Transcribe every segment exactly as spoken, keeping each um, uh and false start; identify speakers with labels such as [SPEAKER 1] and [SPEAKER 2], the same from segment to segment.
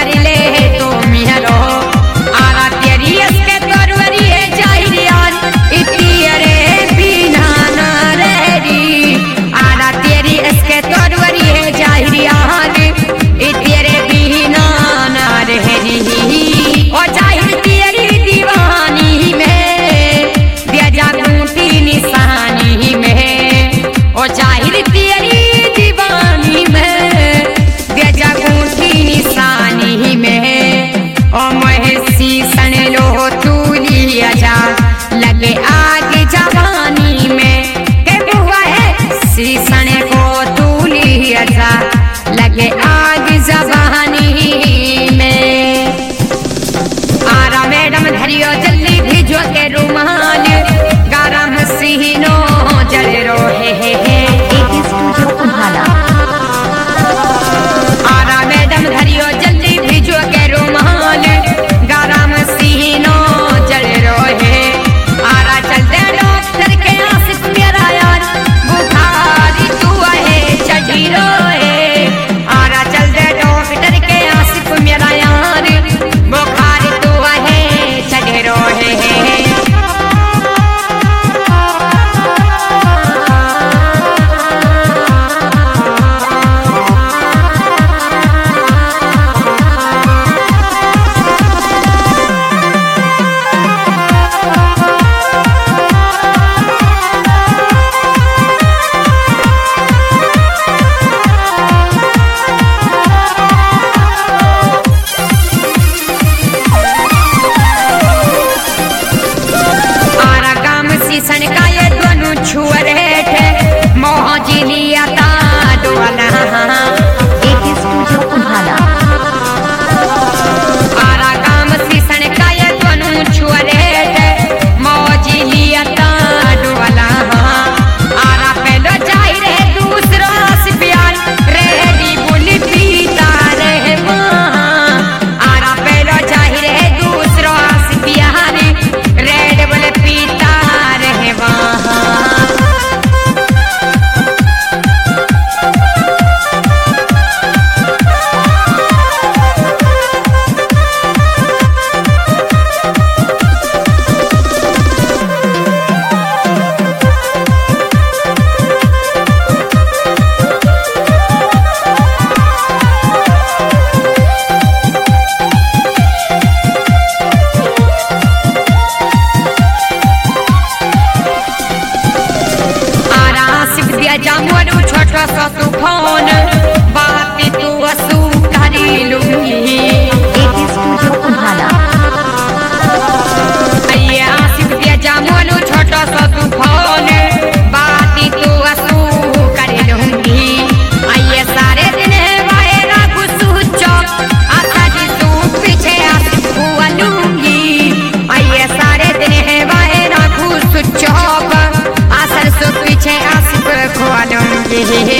[SPEAKER 1] कर ले तो मिहरो आरा तेरी इसके तोरवरी है जाहिरियान इतियरे बिना ना रेरी आरा तेरी इसके तोरवरी है जाहिरियान इतियरे बिना ना रेरी ओ जाहिर तेरी दीवानी में बेजा गुंटी निशानी में ओ जाहिर तेरी दीवानी में बेजा गुंटी निशानी में ओ महसी सन लो तूली आजा लगे आग जवानी में के बुआ है सीसन को तूली आजा लगे आग जवानी में आरा मैडम धरियो जल्दी भेजो के रुमाल गरम सीनो जल रोहे हे हे आरा मैडम धरियो जल्दी भेजो के रुमाल गरम सीनो जल रोहे आरा चलते डॉक्टर के आसिफ मेरा यार बुखारी तू है चढ़ी रोहे आरा चलते डॉक्टर के आसिफ मेरा यार बुखारी तू है चढ़ी रोहे सन का ये दोनों छुअरे थे मोहजी लिया ता डोला आरा काम सीसन का ये दोनों छुअरे थे मोहजी लिया ता डोला आरा पहलो जाहि रे दूसरा से प्यार रेडी बोली पीता रे आरा पहलो जाहि रे दूसरा से प्यार रेड बोले पीता जामुनु छोटा सा तूफान बात तू असू करी लूंगी अये आसिफ दिया जामुनु छोटा सा तूफान बात तू असू करी लूंगी अये सारे दिन वायरा गुस्सू चौक आशा जी तू पीछे आसिफ हुआ लूंगी अये सारे दिन वायरा गुस्सू चौक आसर सो पीछे आसिफ खुआ लूंगी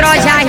[SPEAKER 1] सोझा